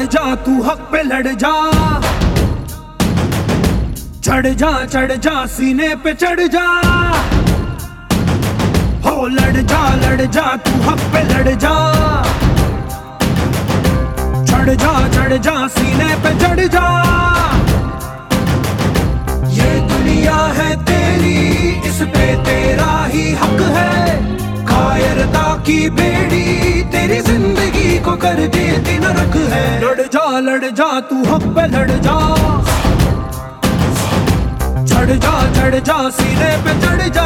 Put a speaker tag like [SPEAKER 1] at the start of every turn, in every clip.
[SPEAKER 1] जा तू हक पे लड़ जा, चढ़ जा सीने पे चढ़ जा, हो लड़ जा तू हक पे लड़ जा, चढ़ जा सीने पे चढ़ जा। ये दुनिया है तेरी, इस पे तेरा ही हक है, कायरता की बेड़ी तेरी जिंदगी को कर देती नरक है। लड़ जा तू हक पे लड़ जा, चढ़ जा सीने पे चढ़ जा।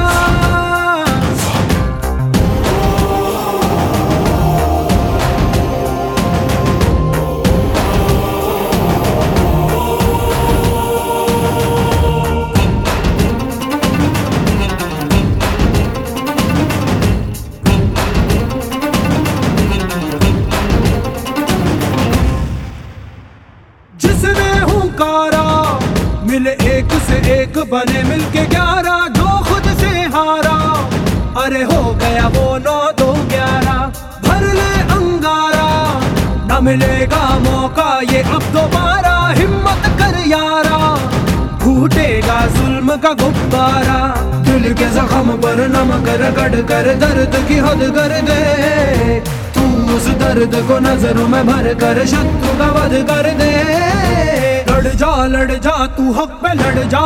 [SPEAKER 1] जिसने हुंकारा मिले एक से एक, बने मिलके 11, जो खुद से हारा अरे हो गया वो 9 2 11। भर ले अंगारा, न मिलेगा मौका ये अब दोबारा, हिम्मत कर यारा, फूटेगा जुल्म का गुब्बारा। दिल के जख्म पर नम कर गढ़ कर दर्द की हद कर दे, तू उस दर्द को नजरों में भर कर शत्रु का वध कर दे। लड़ जा तू हक पे लड़ जा,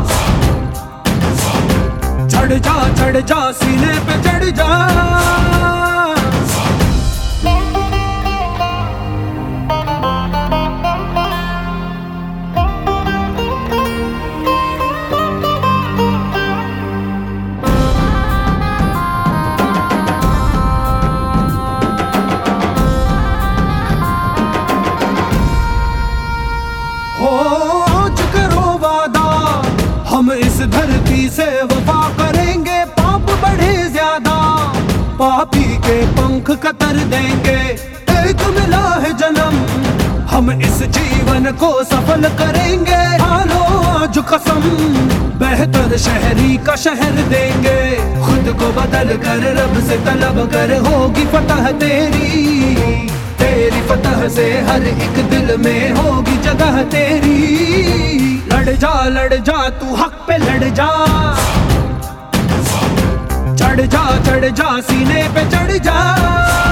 [SPEAKER 1] चढ़ जा सीने पे चढ़ जा। आज करो वादा, हम इस धरती से वफा करेंगे, पाप बढ़े ज्यादा पापी के पंख कतर देंगे। एक मिला है जन्म, हम इस जीवन को सफल करेंगे, हालो आज कसम, बेहतर शहरी का शहर देंगे। खुद को बदल कर रब से तलब कर, होगी फतह तेरी, तेरी फतह से हर एक दिल में होगी जगह तेरी। लड़ जा तू हक पे लड़ जा, चढ़ जा सीने पे चढ़ जा।